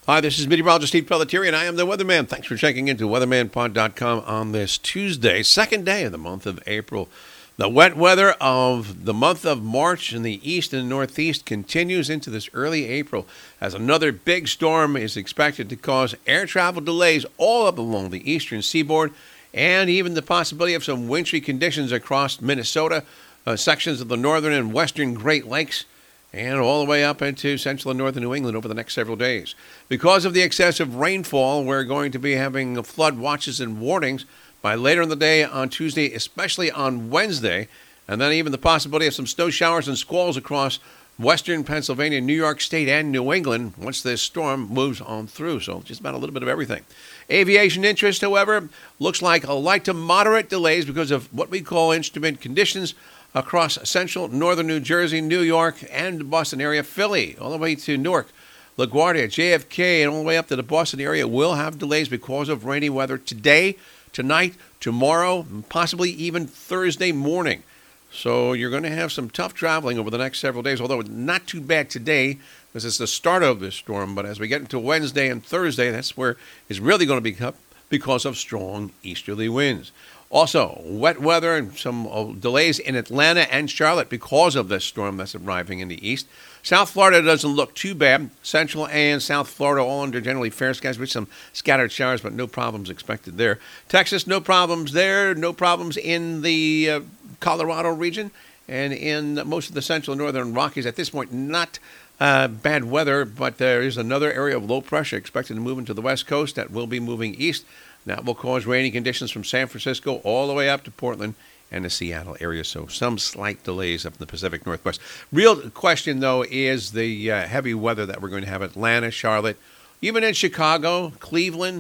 Hi, this is meteorologist Steve Pelletieri, and I am the Weatherman. Thanks for checking into weathermanpod.com on this Tuesday, second day of the month of April. The wet weather of the month of March in the east and northeast continues into this early April as another big storm is expected to cause air travel delays all up along the eastern seaboard and even the possibility of some wintry conditions across Minnesota, sections of the northern and western Great Lakes, and all the way up into central and northern New England over the next several days. Because of the excessive rainfall, we're going to be having flood watches and warnings by later in the day on Tuesday, especially on Wednesday, and then even the possibility of some snow showers and squalls across western Pennsylvania, New York State, and New England once this storm moves on through. So just about a little bit of everything. Aviation interest, however, looks like a light to moderate delays because of what we call instrument conditions across central northern New Jersey, New York, and Boston area, Philly, all the way to Newark, LaGuardia, JFK, and all the way up to the Boston area will have delays because of rainy weather today, tonight, tomorrow, and possibly even Thursday morning. So you're going to have some tough traveling over the next several days, although not too bad today because it's the start of this storm. But as we get into Wednesday and Thursday, that's where it's really going to be up because of strong easterly winds. Also, wet weather and some delays in Atlanta and Charlotte because of this storm that's arriving in the east. South Florida doesn't look too bad. Central and South Florida all under generally fair skies with some scattered showers, but no problems expected there. Texas, no problems there. No problems in the Colorado region and in most of the central and northern Rockies. At this point, not bad weather, but there is another area of low pressure expected to move into the west coast that will be moving east. That will cause rainy conditions from San Francisco all the way up to Portland and the Seattle area, so some slight delays up in the Pacific Northwest. Real question, though, is the heavy weather that we're going to have in Atlanta, Charlotte, even in Chicago, Cleveland,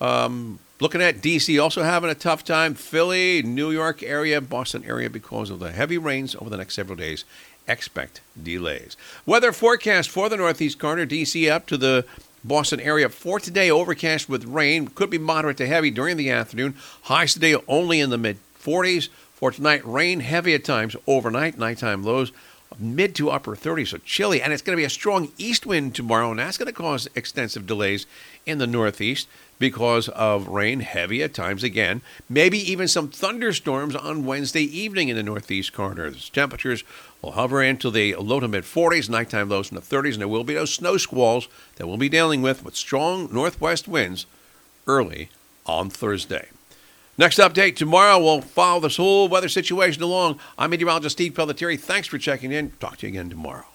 looking at D.C., also having a tough time, Philly, New York area, Boston area, because of the heavy rains over the next several days. Expect delays. Weather forecast for the Northeast corner, D.C. up to the Boston area for today, overcast with rain. Could be moderate to heavy during the afternoon. Highs today only in the mid-40s. For tonight, rain heavy at times overnight. Nighttime lows mid to upper 30s, so chilly. And it's going to be a strong east wind tomorrow, and that's going to cause extensive delays in the northeast because of rain heavy at times again. Maybe even some thunderstorms on Wednesday evening in the northeast corners. Temperatures will hover into the low to mid-40s, nighttime lows in the 30s, and there will be those snow squalls that we'll be dealing with strong northwest winds early on Thursday. Next update tomorrow, we'll follow this whole weather situation along. I'm meteorologist Steve Pelletieri. Thanks for checking in. Talk to you again tomorrow.